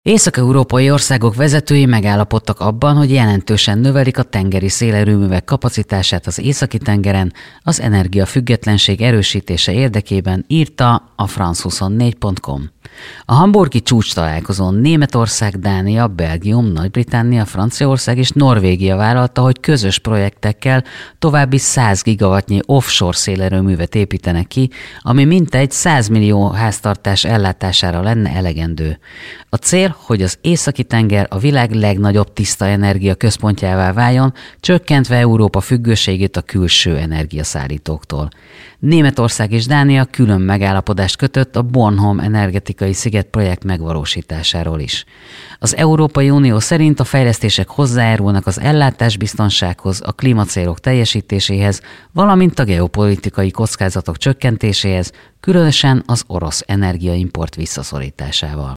Észak-európai országok vezetői megállapodtak abban, hogy jelentősen növelik a tengeri szélerőművek kapacitását az Északi-tengeren az energiafüggetlenség erősítése érdekében, írta a france24.com. A hamburgi csúcstalálkozón Németország, Dánia, Belgium, Nagy-Britannia, Franciaország és Norvégia vállalta, hogy közös projektekkel további 100 gigawattnyi offshore szélerőművet építenek ki, ami mintegy 100 millió háztartás ellátására lenne elegendő. A cél, hogy az Északi-tenger a világ legnagyobb tiszta energia központjává váljon, csökkentve Európa függőségét a külső energiaszállítóktól. Németország és Dánia külön megállapodást kötött a Bornholm energetikai sziget projekt megvalósításáról is. Az Európai Unió szerint a fejlesztések hozzájárulnak az ellátásbiztonsághoz, a klímacélok teljesítéséhez, valamint a geopolitikai kockázatok csökkentéséhez, különösen az orosz energiaimport visszaszorításával.